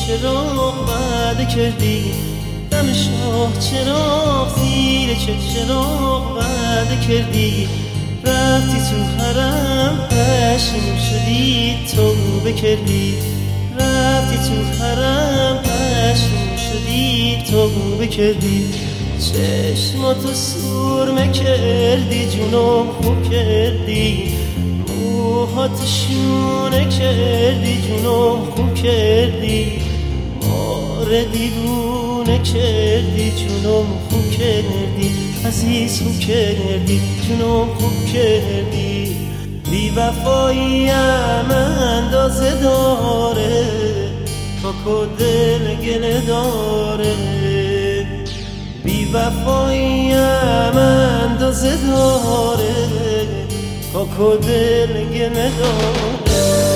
چراغ وعده کردی، دم شاه چراغ زیر چراغ وعده کردی، رفتی تو حرم پشیمون شدی توبه کردی، رفتی تو حرم پشیمون شدی توبه کردی، چشماتو سرمه کردی جونم خوب کردی، موهات شونه کردی جونم خوب کردی، ماره دیوونه کردی جونم خوب کردی، عزیز خوب کردی جونم خوب کردی، بی وفاییم اندازه داره کاکو دل گله داره، بی وفاییم اندازه داره کاکو دل گله داره.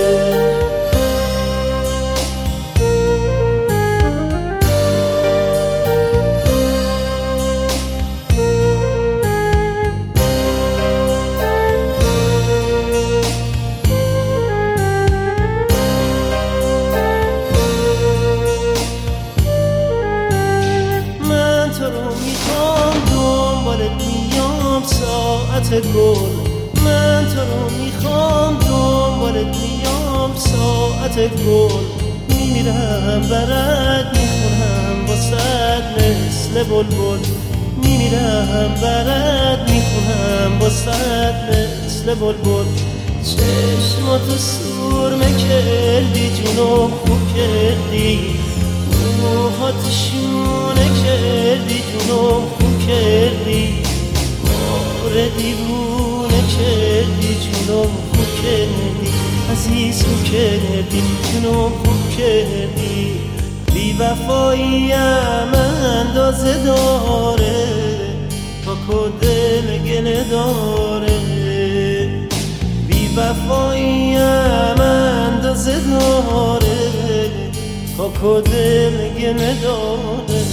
ساعت گل من تو رو میخوام دنبالت میام ساعت گل، میمیرم برات میخونم واسد مثل بلبل، میمیرم برات میخونم واسد مثل بلبل، چشماتو سرمه کردی جونم خوب کردی، موهات شونه کردی جونم خوب کردی، ماره دیوونه کردی جونم خوب کردی، عزیز خوب کردی جونم خوب کردی، بی وفاییم اندازه داره کاکو دل گله داره، بی وفاییم اندازه داره کاکو دل گله داره.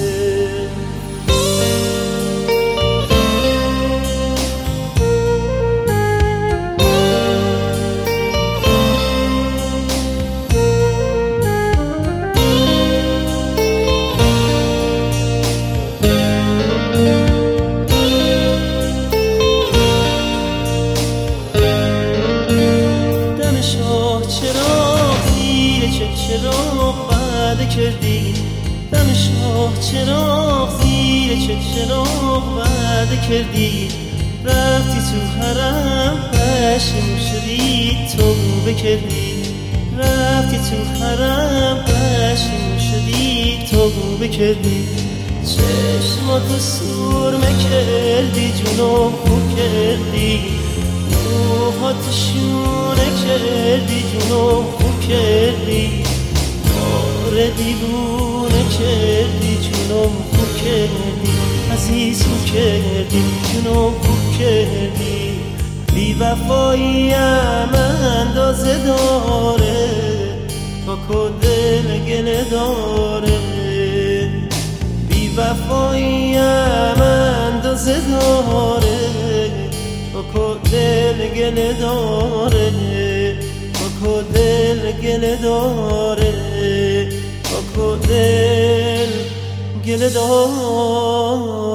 چراغ وعده کردی، دم شاه چراغ زیر چراغ وعده کردی، رفتی تو حرم پشیمون شدی توبه کردی، رفتی تو حرم پشیمون شدی توبه کردی، چشماتو سرمه کردی جونم خوب کردی، موهات شونه کردی جونم خوب کردی، ماره دیوونه کردی جونم خوب کردی، عزیز خوب کردی جونم خوب کردی، بی وفاییم اندازه داره کاکو دل گله داره، بی وفاییم اندازه داره کاکو دل گله داره، کاکو دل گله داره، کاکو دل گله داره.